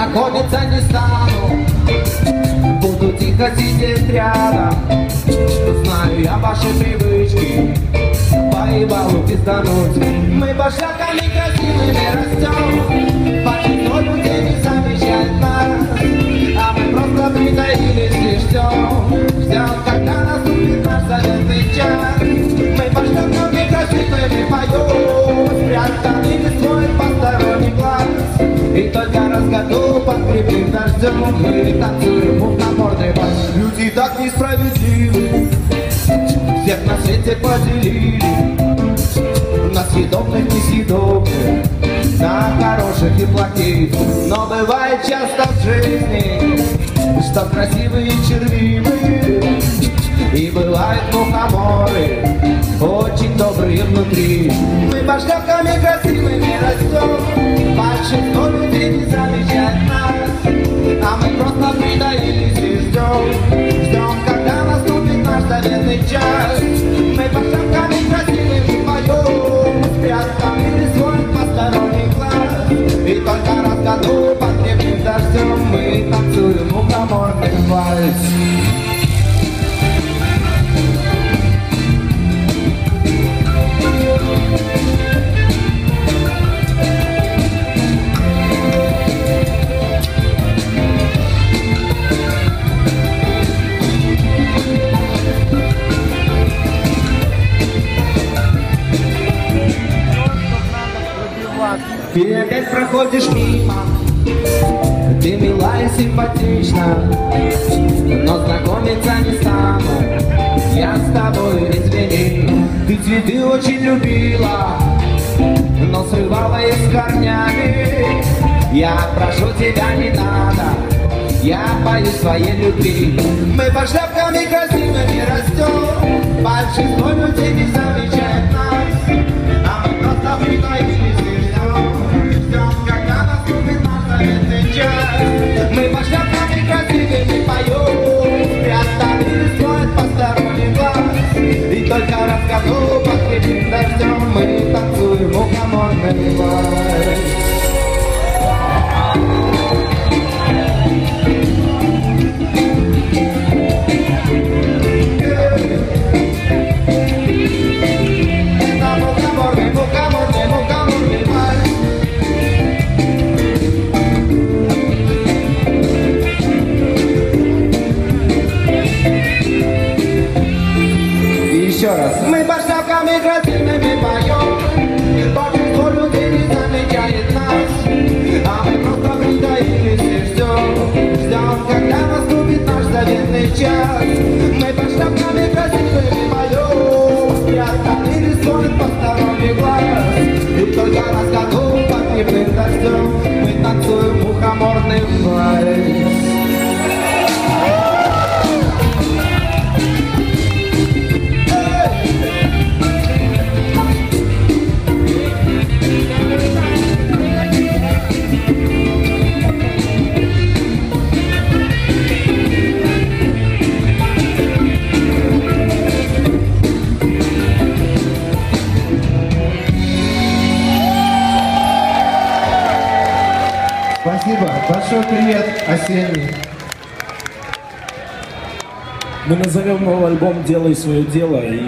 знакомиться не стану, буду тихо сидеть рядом. Знаю я ваши привычки, поебалу пиздануть. Мы башаками красивыми растем, большинство людей не замечает нас, а мы просто притаились и ждем, когда наступит наш заветный час. Мы башаками красивыми поем, спрятанный листвой посторонний глаз, и только раз в году под прибыв дождем мы танцуем мухоморный вальс. Люди так несправедливы, всех на свете поделили на съедобных, несъедобных, на хороших и плохих. Но бывает часто в жизни, что красивые червивые, и бывают мухоморы очень добрые внутри. Мы башками красивыми растем, большинство людей не замечает нас, а мы просто притаились и ждем, когда наступит наш заветный час. Мы башками красивыми поем, спрятанный листвой посторонний глаз, и только раз в году под крепким дождем мы танцуем мухоморный вальс. Ты опять проходишь мимо, ты мила и симпатична, но знакомиться не стану я с тобой, извини. Ты цветы очень любила, но срывала их с корнями. Я прошу тебя, не надо, я боюсь своей любви. Мы по шляпками красивыми растем, большинство людей не замечает нас, а мы просто притаились и ждем, когда наступит наш заветный час. Мы по шляпками красивыми поем, спрятанный листвой посторонний глаз, и только раз в году под крепким дождем мы танцуем мухоморный вальс. Еще раз. Мы башками красивыми поем, и большинство людей не замечает нас, а мы просто притаились и ждем, когда наступит наш заветный час. Мы башками красивыми поем, спрятанный листвой посторонний глаз, и только раз в году под крепким дождем мы танцуем мухоморный вальс. Спасибо. Большой привет, осенний. Мы назовем новый альбом «Делай свое дело».